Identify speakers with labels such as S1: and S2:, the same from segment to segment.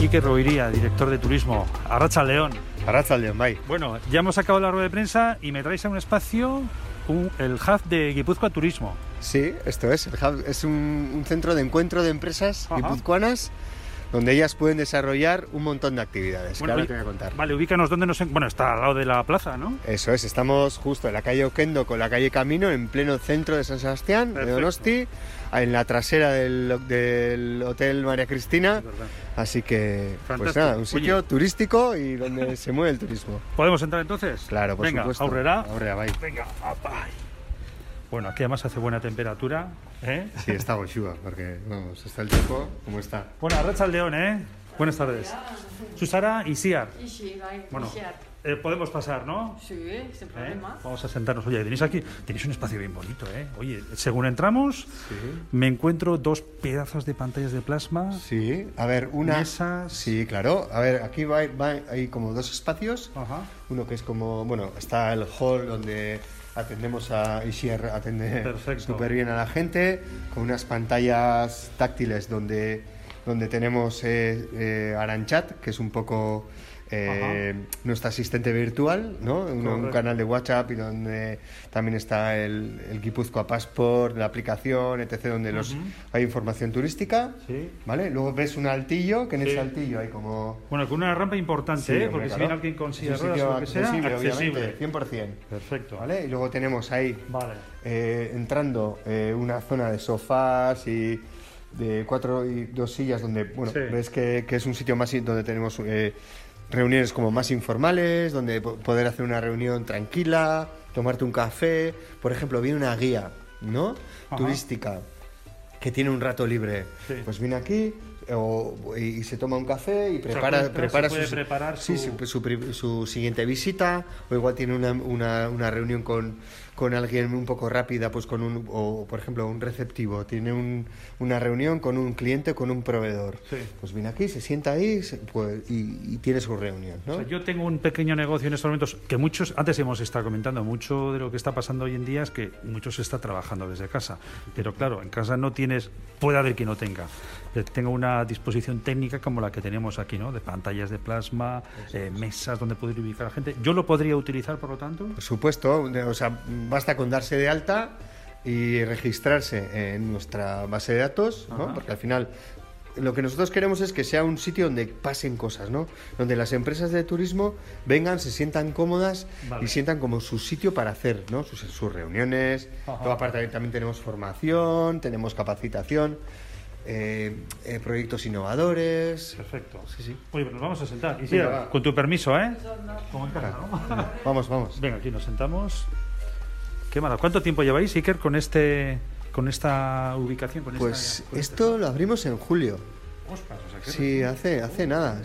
S1: Iker Loiría, director de turismo. Arratsaldeon.
S2: Arratsaldeon, bai.
S1: Bueno, ya hemos acabado la rueda de prensa y me traéis a un espacio, el hub de Guipúzcoa Turismo.
S2: Sí, esto es. El hub es un centro de encuentro de empresas guipuzcoanas donde ellas pueden desarrollar un montón de actividades,
S1: bueno,
S2: que ahora te voy a contar.
S1: Vale, ubícanos donde nos... Bueno, está al lado de la plaza, ¿no?
S2: Eso es, estamos justo en la calle Oquendo con la calle Camino, en pleno centro de San Sebastián, de Donosti, en la trasera del Hotel María Cristina. Así que,
S1: fantástico.
S2: Pues nada, un sitio turístico y donde se mueve el turismo.
S1: ¿Podemos entrar entonces?
S2: Claro, por supuesto.
S1: Aurrera.
S2: Aurrera, bai.
S1: Venga, bye. Bueno, aquí además hace buena temperatura, ¿eh?
S2: Sí, está boxúa, porque, vamos, está el tiempo como está.
S1: Bueno, arratsaldeon, ¿eh? Buenas tardes. Susara y Siar. Bueno, podemos pasar, ¿no?
S3: Sí, sin problema.
S1: Vamos a sentarnos. Oye, tenéis un espacio bien bonito, ¿eh? Oye, según entramos, me encuentro dos pedazos de pantallas de plasma.
S2: Sí, a ver, una...
S1: Mesas.
S2: Sí, claro. A ver, aquí hay como dos espacios.
S1: Ajá.
S2: Uno que es como, bueno, está el hall donde atendemos a Isier, atende súper bien a la gente, con unas pantallas táctiles donde tenemos Aranchat, que es un poco nuestra asistente virtual, ¿no? Un canal de WhatsApp y donde también está el Guipúzcoa Passport, la aplicación, etc., donde hay información turística, ¿vale? Luego ves un altillo, que en ese altillo hay como...
S1: Bueno, con una rampa importante, porque si viene alguien con silla de ruedas o lo que sea, accesible.
S2: 100%.
S1: Perfecto.
S2: ¿Vale? Y luego tenemos ahí, entrando, una zona de sofás y de 4 y 2 sillas donde, bueno, ves que es un sitio más donde tenemos reuniones como más informales, donde poder hacer una reunión tranquila, tomarte un café. Por ejemplo, viene una guía, ¿no? Turística que tiene un rato libre. Pues viene aquí y se toma un café y prepara su siguiente visita, o igual tiene una reunión con alguien un poco rápida, pues o por ejemplo un receptivo tiene una reunión con un cliente, con un proveedor, pues viene aquí, se sienta ahí y tiene su reunión, ¿no?
S1: O sea, yo tengo un pequeño negocio en estos momentos que antes hemos estado comentando, mucho de lo que está pasando hoy en día es que mucho se está trabajando desde casa, pero claro, en casa no tienes, puede haber quien no tenga, tengo una disposición técnica como la que tenemos aquí, ¿no? De pantallas de plasma, mesas donde poder ubicar a la gente. ¿Yo lo podría utilizar, por lo tanto?
S2: Por supuesto, o sea, basta con darse de alta y registrarse en nuestra base de datos, ¿no? Porque al final lo que nosotros queremos es que sea un sitio donde pasen cosas, ¿no? Donde las empresas de turismo vengan, se sientan cómodas y sientan como su sitio para hacer, ¿no? Sus reuniones. Luego aparte también tenemos formación, tenemos capacitación, proyectos innovadores.
S1: Perfecto.
S2: Sí.
S1: Oye, pues nos vamos a sentar. Y con tu permiso, ¿eh? Como en casa, ¿no?
S2: Vamos.
S1: Venga, aquí nos sentamos. Qué malo. ¿Cuánto tiempo lleváis, Iker, con esta ubicación?
S2: Pues esto lo abrimos en julio.
S1: Ostras, o sea,
S2: sí, hace nada.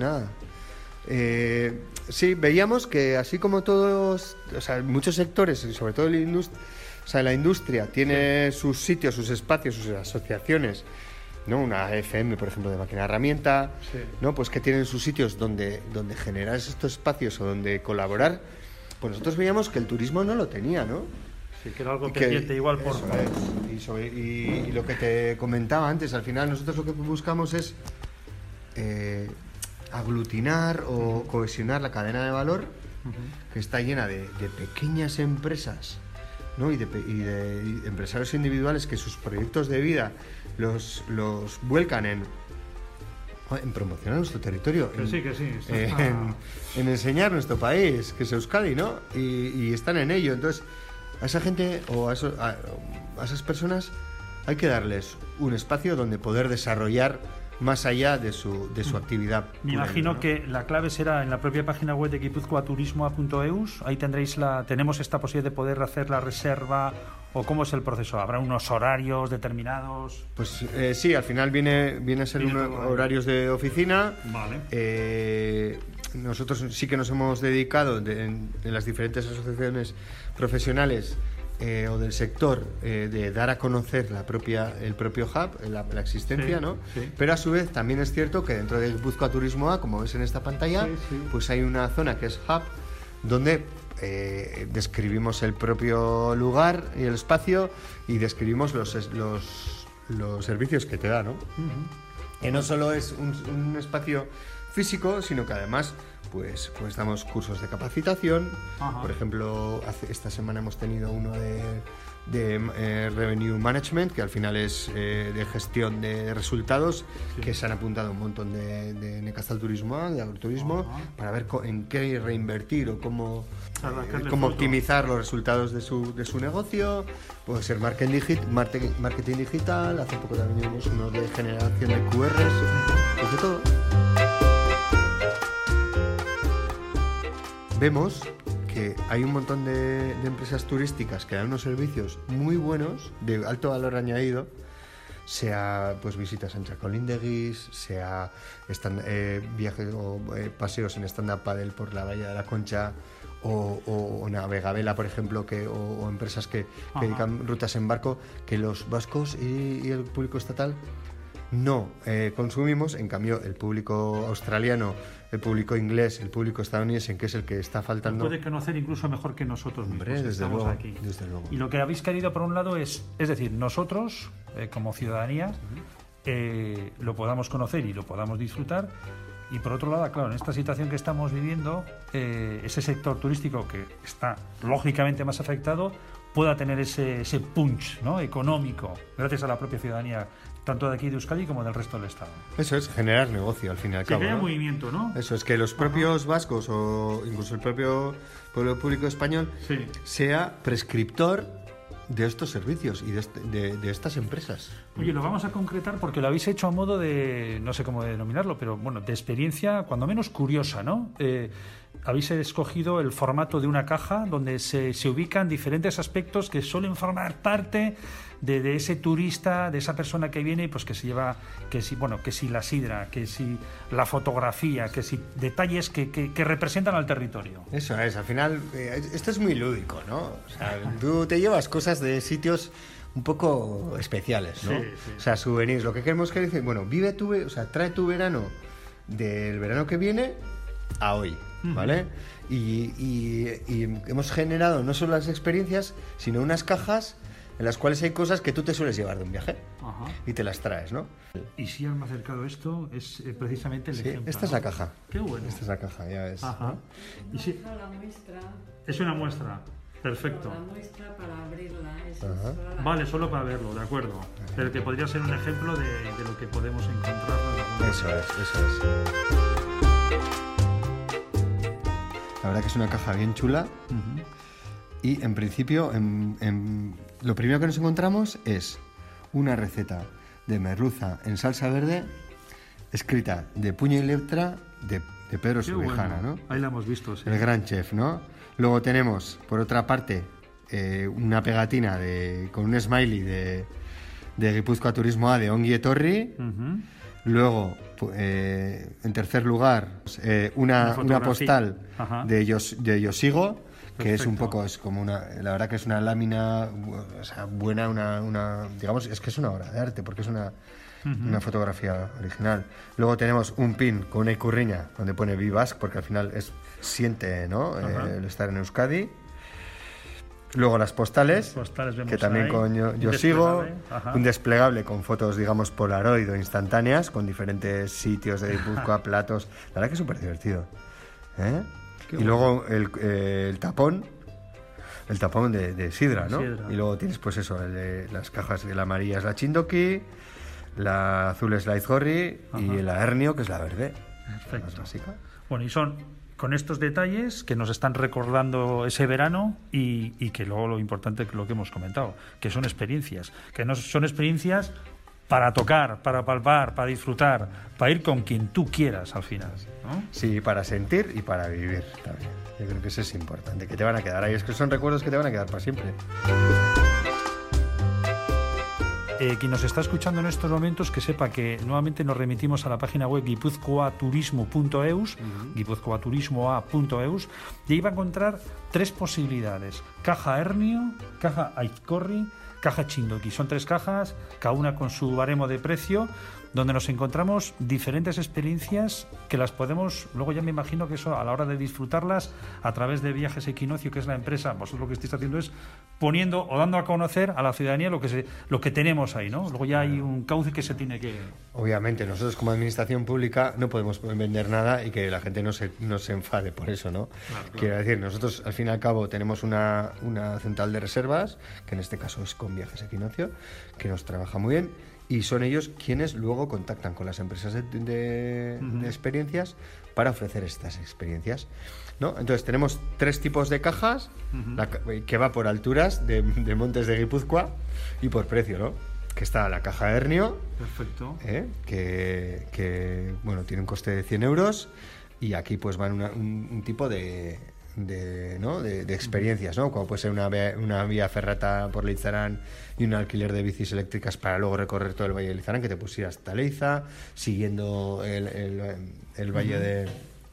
S2: Sí, veíamos que así como todos, o sea, muchos sectores, y sobre todo la industria tiene sus sitios, sus espacios, sus asociaciones, ¿no? Una FM, por ejemplo, de máquina herramienta, ¿no? Pues que tienen sus sitios donde generar estos espacios o donde colaborar. Pues nosotros veíamos que el turismo no lo tenía, ¿no?
S1: Sí, que era algo pendiente igual por...
S2: Y lo que te comentaba antes, al final nosotros lo que buscamos es aglutinar o cohesionar la cadena de valor que está llena de pequeñas empresas, ¿no? y de empresarios individuales que sus proyectos de vida los vuelcan en promocionar nuestro territorio, en enseñar nuestro país, que es Euskadi, ¿no? Y están en ello. Entonces, a esa gente o a esas personas hay que darles un espacio donde poder desarrollar más allá de su actividad.
S1: Me imagino, ¿no? Que la clave será en la propia página web de guipuzcoaturismo.eus. Ahí tenemos esta posibilidad de poder hacer la reserva, o cómo es el proceso. ¿Habrá unos horarios determinados?
S2: Pues sí, al final viene a ser horarios de oficina.
S1: Vale.
S2: Nosotros sí que nos hemos dedicado en las diferentes asociaciones profesionales o del sector de dar a conocer el propio hub, la existencia, ¿no? Sí. Pero a su vez también es cierto que dentro de Guipúzcoa Turismo A, como ves en esta pantalla, pues hay una zona que es hub donde describimos el propio lugar y el espacio y describimos los servicios que te da, ¿no? Que no solo es un espacio físico, sino que además pues damos cursos de capacitación. Ajá. Por ejemplo, esta semana hemos tenido uno de Revenue Management, que al final es de gestión de resultados, sí. Que se han apuntado un montón de Nekazal Turismo, de Agroturismo, para ver en qué reinvertir o cómo optimizar los resultados de su negocio. Puede ser marketing digital, hace poco también tuvimos uno de generación de QRs, pues de todo. Vemos que hay un montón de empresas turísticas que dan unos servicios muy buenos, de alto valor añadido, sea pues visitas en Chacolíndeguis, sea viajes o paseos en stand-up paddle por la Bahía de la Concha, o Navegavela, por ejemplo, o empresas que dedican rutas en barco, que los vascos y el público estatal no consumimos. En cambio, el público australiano, el público inglés, el público estadounidense, que es el que está faltando,
S1: puede conocer incluso mejor que nosotros mismos.
S2: Hombre, desde
S1: estamos
S2: luego,
S1: aquí.
S2: Desde luego.
S1: Y lo que habéis querido, por un lado, es decir, nosotros, como ciudadanía, lo podamos conocer y lo podamos disfrutar. Y por otro lado, claro, en esta situación que estamos viviendo, ese sector turístico que está lógicamente más afectado pueda tener ese punch, ¿no?, económico, gracias a la propia ciudadanía, tanto de aquí de Euskadi como del resto del Estado.
S2: Eso es generar negocio, al fin y al cabo.
S1: Que haya movimiento, ¿no?
S2: Eso es, que los propios vascos o incluso el propio pueblo público español sea prescriptor de estos servicios y de estas empresas.
S1: Oye, lo vamos a concretar porque lo habéis hecho a modo de, no sé cómo denominarlo, pero bueno, de experiencia cuando menos curiosa, ¿no? Habéis escogido el formato de una caja donde se ubican diferentes aspectos que suelen formar parte de ese turista, de esa persona que viene, pues que se lleva, que si la sidra, que si la fotografía, que si detalles que representan al territorio.
S2: Eso es, al final, esto es muy lúdico, ¿no? O sea, tú te llevas cosas de sitios un poco especiales, ¿no? Sí. O sea, souvenirs. Lo que queremos que decir, bueno, trae tu verano del verano que viene a hoy, ¿vale? Y hemos generado no solo las experiencias, sino unas cajas en las cuales hay cosas que tú te sueles llevar de un viaje. Ajá. Y te las traes, ¿no?
S1: Y si han acercado esto, es precisamente el ejemplo.
S2: Esta es la caja.
S1: Qué bueno.
S2: Esta es la caja, ya ves.
S1: Ajá.
S2: ¿No?
S3: Y si... la muestra.
S1: Es una muestra. Perfecto.
S3: La muestra para abrirla.
S1: Vale, solo para verlo, de acuerdo. Pero que podría ser un ejemplo de lo que podemos encontrar.
S2: Eso es. La verdad que es una caja bien chula. Y en principio, lo primero que nos encontramos es una receta de merluza en salsa verde, escrita de puño y letra de Pedro Subijana,
S1: bueno.
S2: ¿no?
S1: Ahí la hemos visto, sí.
S2: El gran chef, ¿no? Luego tenemos, por otra parte, una pegatina con un smiley de Gipuzkoa Turismo A de Ongi Etorri. Luego, en tercer lugar, una postal de Yosigo, que perfecto. Es un poco, es como la verdad que es una lámina, o sea, buena, digamos, es que es una obra de arte, porque es una fotografía original. Luego tenemos un pin con una icurriña donde pone Vivask, porque al final siente, ¿no?, el estar en Euskadi. Luego las postales que también con yo sigo, un desplegable con fotos, digamos, Polaroid o instantáneas, con diferentes sitios de Guipúzcoa, platos. La verdad que es súper divertido, ¿eh? Y luego el tapón de sidra, ¿no? Y luego tienes, pues eso, las cajas de la amarilla es la Chindoki, la azul es la Izgorri y la Hernio, que es la verde.
S1: Perfecto. La básica. Bueno, y son con estos detalles que nos están recordando ese verano y que luego lo importante es lo que hemos comentado, que son experiencias, para tocar, para palpar, para disfrutar, para ir con quien tú quieras al final, ¿no?
S2: Sí, para sentir y para vivir también. Yo creo que eso es importante, que te van a quedar ahí. Es que son recuerdos que te van a quedar para siempre.
S1: Quien nos está escuchando en estos momentos, que sepa que nuevamente nos remitimos a la página web gipuzkoaturismo.eus, gipuzkoaturismoa.eus, y ahí va a encontrar 3 posibilidades: caja Hernio, caja Aizkorri, Caja Chindoki. Son 3 cajas, cada una con su baremo de precio, donde nos encontramos diferentes experiencias que las podemos, luego ya me imagino que eso a la hora de disfrutarlas a través de Viajes Equinoccio, que es la empresa, vosotros lo que estáis haciendo es poniendo o dando a conocer a la ciudadanía lo que tenemos ahí, ¿no? Luego ya hay un cauce que se tiene que...
S2: Obviamente, nosotros como administración pública no podemos vender nada y que la gente no se enfade por eso, ¿no? Claro. Quiero decir, nosotros al fin y al cabo tenemos una central de reservas, que en este caso es con Viajes Equinoccio, que nos trabaja muy bien, y son ellos quienes luego contactan con las empresas de experiencias para ofrecer estas experiencias, ¿no? Entonces tenemos 3 tipos de cajas, que va por alturas de montes de Guipúzcoa y por precio, ¿no? Que está la caja Hernio,
S1: perfecto,
S2: que bueno, tiene un coste de 100 euros, y aquí pues van un tipo de experiencias, ¿no? Como puede ser una vía ferrata por Leizarán y un alquiler de bicis eléctricas para luego recorrer todo el Valle de Leizarán, que te pusiera hasta Leiza, siguiendo el Valle de...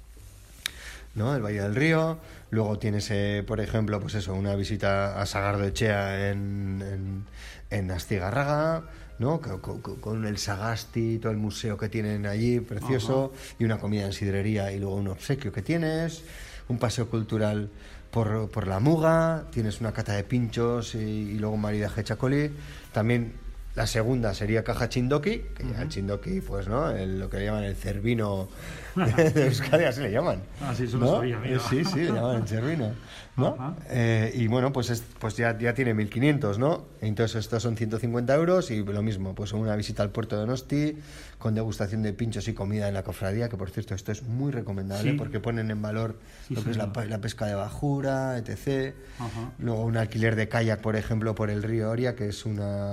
S2: ¿no? El Valle del Río. Luego tienes, por ejemplo, pues eso, una visita a Sagardoechea en Astigarraga, ¿no? Con el Sagasti, todo el museo que tienen allí, precioso, y una comida en sidrería y luego un obsequio que tienes, un paseo cultural por la Muga, tienes una cata de pinchos y luego un maridaje chacolí. También la segunda sería Caja Chindoki, que ya el Chindoki, pues, ¿no? Lo que le llaman el cervino de Euskadi, así le llaman.
S1: Ah, sí, eso
S2: ¿no?
S1: lo sabía, mira.
S2: Sí, le llaman el cervino, ¿no? Y bueno, pues ya tiene 1.500, ¿no? Entonces estos son 150 euros y lo mismo, pues una visita al puerto de Donosti con degustación de pinchos y comida en la cofradía, que por cierto esto es muy recomendable, porque ponen en valor lo que es la pesca de bajura, etc. Luego un alquiler de kayak, por ejemplo, por el río Oria, que es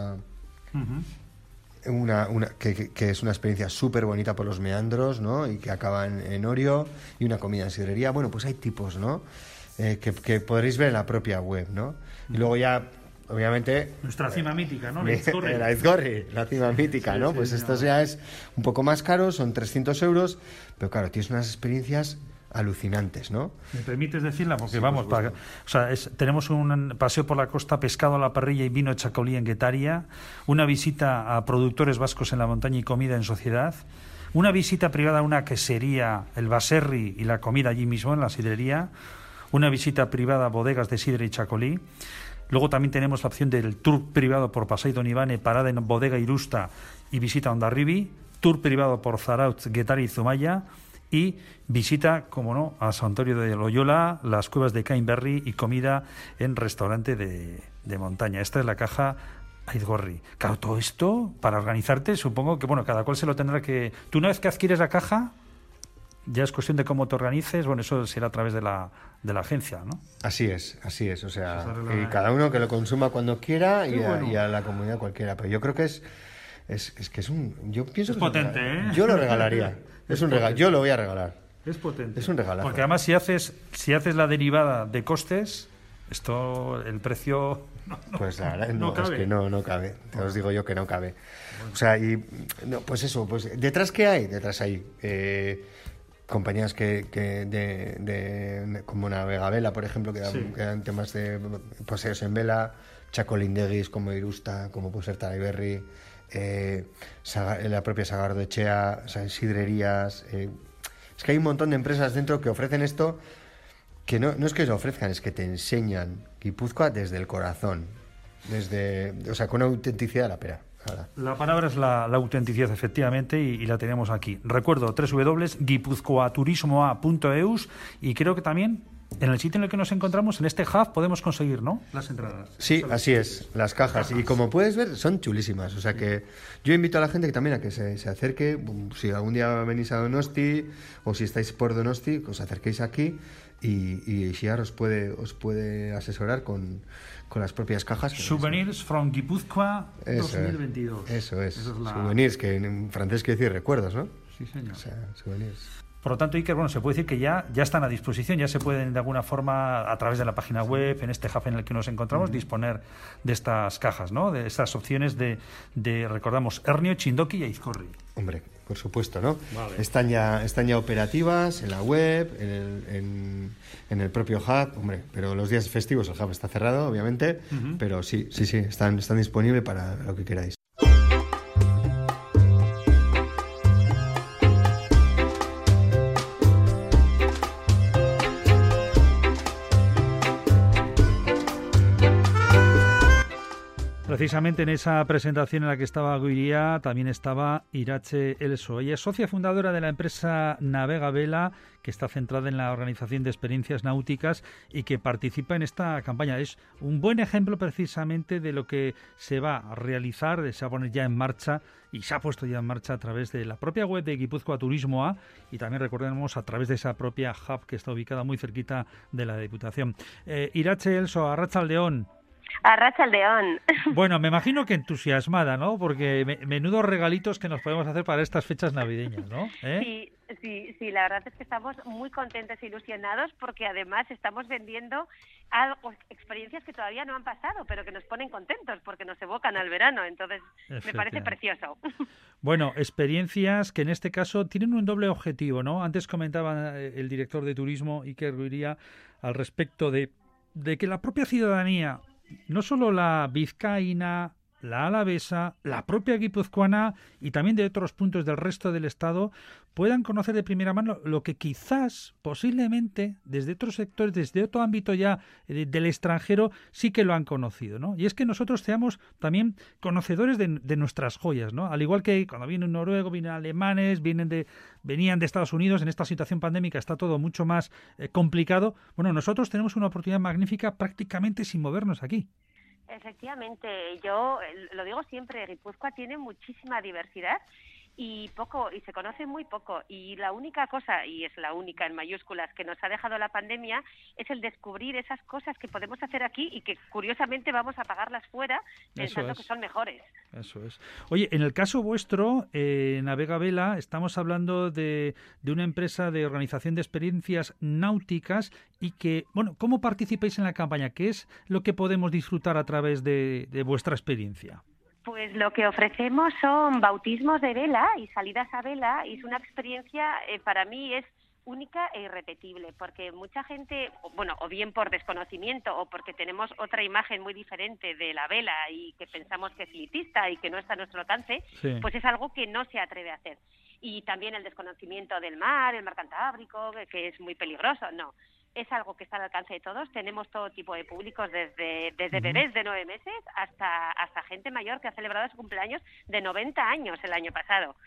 S2: que es una experiencia súper bonita por los meandros, ¿no? Y que acaba en Orio, y una comida en sidrería. Bueno, pues hay tipos, ¿no? Que podréis ver en la propia web, ¿no? Y luego ya, obviamente...
S1: Nuestra cima mítica, ¿no?
S2: La Aizgorri, la cima mítica, ¿no? Pues esto ya es un poco más caro, son 300 euros, pero claro, tienes unas experiencias alucinantes, ¿no?
S1: ¿Me permites decirla? Porque vamos, tenemos un paseo por la costa, pescado a la parrilla y vino chacolí en Guetaria, una visita a productores vascos en la montaña y comida en sociedad, una visita privada a una quesería, el baserri y la comida allí mismo en la sidrería, una visita privada a bodegas de sidra y chacolí. Luego también tenemos la opción del tour privado por Pasai Don Ivane, parada en Bodega Irusta y visita a Hondarribi, tour privado por Zarautz, Guetaria y Zumaya, y visita, como no, a Santorio de Loyola, las cuevas de Cainberri y comida en restaurante de montaña. Esta es la caja Aizgorri. Claro, todo esto, para organizarte, supongo que, bueno, cada cual se lo tendrá que... Tú una vez que adquieres la caja, ya es cuestión de cómo te organices, bueno, eso será a través de la agencia, ¿no?
S2: Así es, o sea, y cada uno que lo consuma cuando quiera y a la comunidad cualquiera, pero yo creo que es yo pienso
S1: es
S2: que
S1: potente, ¿eh?
S2: Yo lo regalaría. Es un regalo, yo lo voy a regalar.
S1: Es potente.
S2: Es un regalazo.
S1: Porque además si haces la derivada de costes, el precio
S2: pues la verdad no cabe. Es que no cabe. Te os digo yo que no cabe. Bueno. O sea, pues eso, pues detrás ¿qué hay? Detrás hay compañías como Navegavela, por ejemplo, que dan temas de paseos en vela, Chacolindegis como Irusta, como puede ser Taraiberri, la propia Sagardoechea, o sea, sidrerías. Es que hay un montón de empresas dentro que ofrecen esto, que no es que lo ofrezcan, es que te enseñan Guipúzcoa desde el corazón, o sea, con autenticidad la pera.
S1: La palabra es la autenticidad, efectivamente, y la tenemos aquí. Recuerdo, www.guipuzcoaturismoa.eus, y creo que también en el sitio en el que nos encontramos, en este hub, podemos conseguir, ¿no?, las entradas.
S2: Sí, así es, las cajas. Y como puedes ver, son chulísimas. O sea que yo invito a la gente que también a que se acerque. Si algún día venís a Donosti, o si estáis por Donosti, os acerquéis aquí y Xiar os puede asesorar con las propias cajas.
S1: Souvenirs from Guipúzcoa 2022.
S2: Eso es. Souvenirs, que en francés quiere decir recuerdos, ¿no?
S1: Sí, señor.
S2: O sea, souvenirs.
S1: Por lo tanto, Iker, bueno, se puede decir que ya están a disposición, ya se pueden de alguna forma, a través de la página web, en este hub en el que nos encontramos, disponer de estas cajas, ¿no? De estas opciones de recordamos, Hernio, Chindoki y Aizgorri.
S2: Hombre, por supuesto, ¿no?
S1: Vale.
S2: Están ya operativas en la web, en el propio hub, hombre, pero los días festivos el hub está cerrado, obviamente, pero sí, están disponibles para lo que queráis.
S1: Precisamente en esa presentación en la que estaba Guiría también estaba Iratxe Elso. Ella es socia fundadora de la empresa Navega Vela, que está centrada en la organización de experiencias náuticas y que participa en esta campaña. Es un buen ejemplo precisamente de lo que se va a realizar, se va a poner ya en marcha y se ha puesto ya en marcha a través de la propia web de Guipúzcoa Turismo A y también recordemos a través de esa propia hub que está ubicada muy cerquita de la Diputación. Iratxe Elso, Arratsaldeon.
S4: Arratsaldeon.
S1: Bueno, me imagino que entusiasmada, ¿no? Porque menudos regalitos que nos podemos hacer para estas fechas navideñas, ¿no?
S4: Sí, la verdad es que estamos muy contentos e ilusionados porque además estamos vendiendo experiencias que todavía no han pasado, pero que nos ponen contentos porque nos evocan al verano, entonces me parece precioso.
S1: Bueno, experiencias que en este caso tienen un doble objetivo, ¿no? Antes comentaba el director de turismo, Iker Guiría, al respecto de que la propia ciudadanía, no solo la vizcaína, la alavesa, la propia guipuzcoana y también de otros puntos del resto del Estado puedan conocer de primera mano lo que quizás, posiblemente, desde otros sectores, desde otro ámbito ya del extranjero, sí que lo han conocido, ¿no? Y es que nosotros seamos también conocedores de nuestras joyas, ¿no? Al igual que cuando vienen noruegos, vienen alemanes, venían de Estados Unidos, en esta situación pandémica está todo mucho más complicado. Bueno, nosotros tenemos una oportunidad magnífica prácticamente sin movernos aquí.
S4: Efectivamente, yo lo digo siempre, Guipúzcoa tiene muchísima diversidad y se conoce muy poco, y la única cosa, y es la única en mayúsculas, que nos ha dejado la pandemia es el descubrir esas cosas que podemos hacer aquí y que curiosamente vamos a pagarlas fuera pensando que son mejores.
S1: Eso es. Oye, en el caso vuestro, Navega Vela, estamos hablando de una empresa de organización de experiencias náuticas y que, bueno, ¿cómo participáis en la campaña? ¿Qué es lo que podemos disfrutar a través de vuestra experiencia?
S4: Pues lo que ofrecemos son bautismos de vela y salidas a vela, y es una experiencia, para mí es única e irrepetible, porque mucha gente, bueno, o bien por desconocimiento o porque tenemos otra imagen muy diferente de la vela y que pensamos que es elitista y que no está a nuestro alcance, sí, pues es algo que no se atreve a hacer. Y también el desconocimiento del mar, el mar Cantábrico, que es muy peligroso, no. Es algo que está al alcance de todos. Tenemos todo tipo de públicos, desde bebés de 9 meses hasta gente mayor que ha celebrado su cumpleaños de 90 años el año pasado.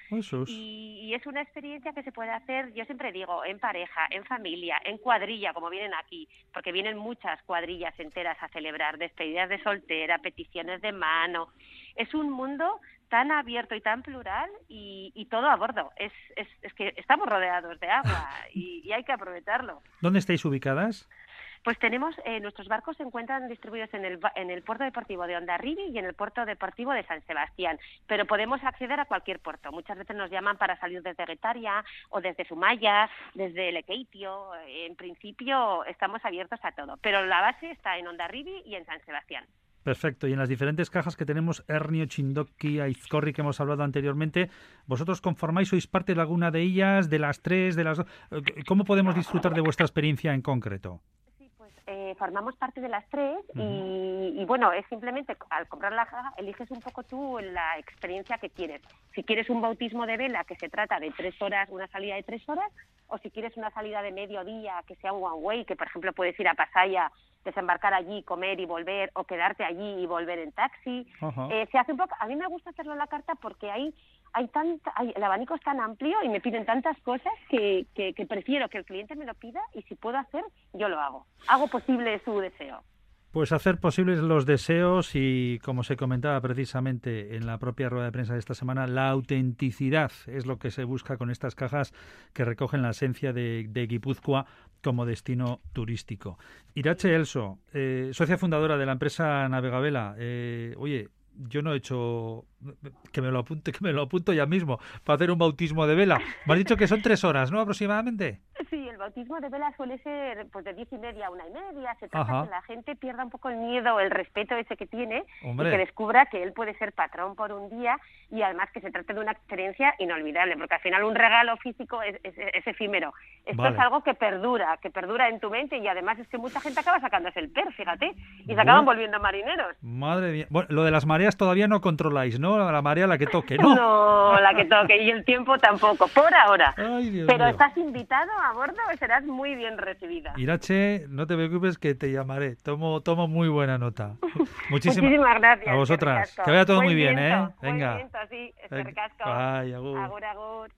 S4: Y es una experiencia que se puede hacer, yo siempre digo, en pareja, en familia, en cuadrilla, como vienen aquí, porque vienen muchas cuadrillas enteras a celebrar despedidas de soltera, peticiones de mano. Es un mundo tan abierto y tan plural y todo a bordo. Es que estamos rodeados de agua y hay que aprovecharlo.
S1: ¿Dónde estáis ubicadas?
S4: Pues tenemos, nuestros barcos se encuentran distribuidos en el puerto deportivo de Hondarribia y en el puerto deportivo de San Sebastián, pero podemos acceder a cualquier puerto. Muchas veces nos llaman para salir desde Getaria o desde Zumaya, desde Lekeitio. En principio estamos abiertos a todo, pero la base está en Hondarribia y en San Sebastián.
S1: Perfecto. Y en las diferentes cajas que tenemos, Hernio, Chindoki, Aizkorri, que hemos hablado anteriormente, ¿vosotros conformáis, sois parte de alguna de ellas, de las tres, de las dos? ¿Cómo podemos disfrutar de vuestra experiencia en concreto?
S4: Formamos parte de las tres y bueno, es simplemente al comprar la caja eliges un poco tú la experiencia que quieres. Si quieres un bautismo de vela que se trata de 3 horas, una salida de 3 horas, o si quieres una salida de mediodía que sea un one way, que por ejemplo puedes ir a Pasaya, desembarcar allí, comer y volver, o quedarte allí y volver en taxi. Se hace un poco. A mí me gusta hacerlo en la carta porque el abanico es tan amplio y me piden tantas cosas que prefiero que el cliente me lo pida, y si puedo hacer, yo lo hago. Hago posible su deseo.
S1: Pues hacer posibles los deseos y, como se comentaba precisamente en la propia rueda de prensa de esta semana, la autenticidad es lo que se busca con estas cajas que recogen la esencia de Guipúzcoa como destino turístico. Iratxe Elso, socia fundadora de la empresa Navega Vela. Oye, yo no he hecho... Que me lo apunto ya mismo para hacer un bautismo de vela. Me has dicho que son 3 horas, ¿no? Aproximadamente.
S4: Sí, el bautismo de vela suele ser pues de 10:30 a 1:30. Se trata de que la gente pierda un poco el miedo, el respeto ese que tiene, y que descubra que él puede ser patrón por un día, y además que se trate de una experiencia inolvidable, porque al final un regalo físico es efímero. Esto es algo que perdura en tu mente, y además es que mucha gente acaba sacándose el PER, fíjate, y se acaban volviendo marineros.
S1: Madre mía. Bueno, lo de las mareas todavía no controláis, ¿no? La marea la que toque, ¿no?
S4: No, la que toque, y el tiempo tampoco, por ahora.
S1: Ay, Dios
S4: Pero
S1: mío.
S4: estás invitado a bordo y serás muy bien recibida.
S1: Irache, no te preocupes que te llamaré. Tomo muy buena nota.
S4: Muchísimas gracias.
S1: A vosotras. Que vaya todo muy bien, ¿eh? Venga.
S4: Buen viento, sí.
S1: Bye, agur.
S4: Agur, agur.